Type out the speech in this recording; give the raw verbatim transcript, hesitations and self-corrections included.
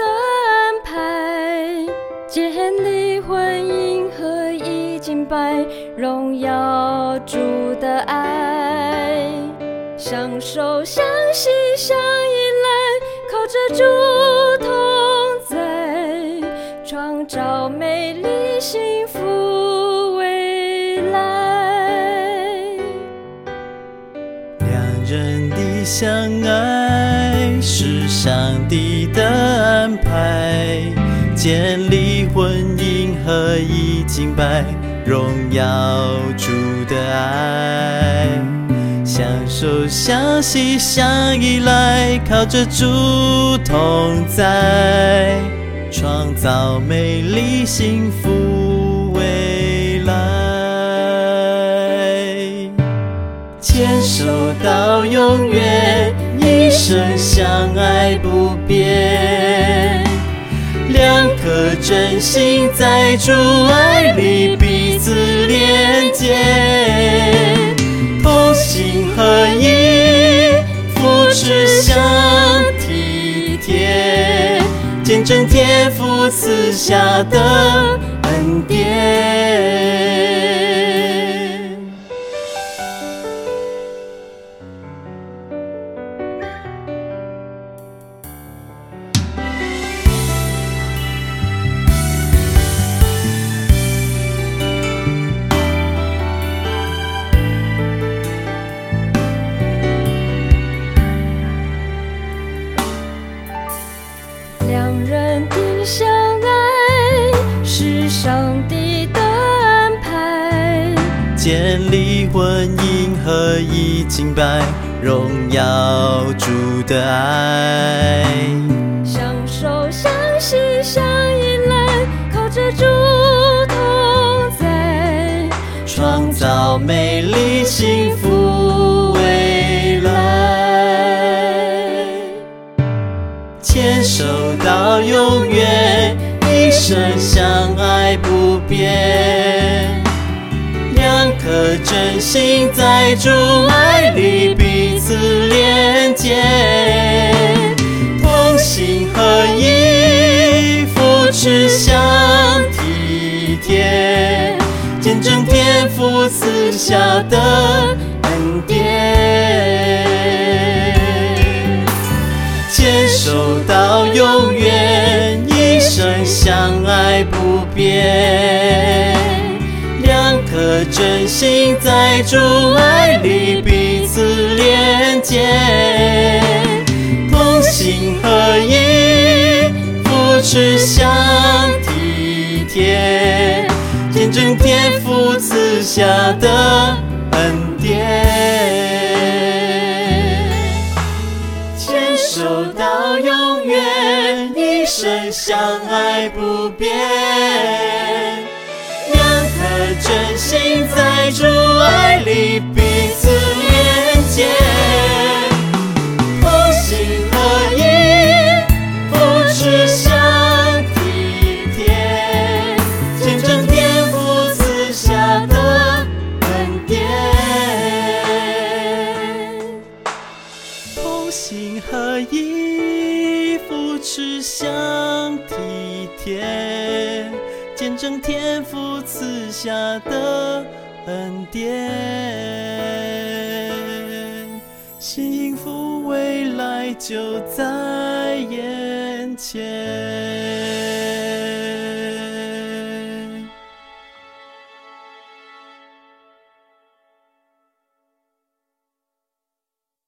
安排，建立婚姻合一敬拜，荣耀主的爱，享受相惜相依赖，靠着主同在，创造美丽幸福未来。 两人的相爱是上帝的安排，建立婚姻合一敬拜，荣耀主的爱，享受相惜相依赖，靠着主同在，创造美丽幸福未来，牵手到永远，一生相爱不变，两颗真心在主爱里彼此连结，同心合一，扶持相体贴，见证天父赐下的恩典。 两人的相爱是上帝的安排， 建立婚姻合一敬拜，荣耀主的爱， 享受相惜相依赖，靠着主同在， 创造美丽幸福未来，牵手到永远，一生相爱不变，两颗真心在主爱里彼此连结，同心合一，扶持相体贴，见证天父赐下的恩典，牵手到永远，一生相爱不变，两颗真心在主爱里彼此连结，同心合一，扶持相体贴，见证天父赐下的恩典，牵手到永远，一生相爱不变，两颗真心在主爱里彼此连结，同心合一，扶持相体贴，见证天父赐下的恩典，同心合一，扶持相体贴，见证天父赐下的恩典，幸福未来就在眼前。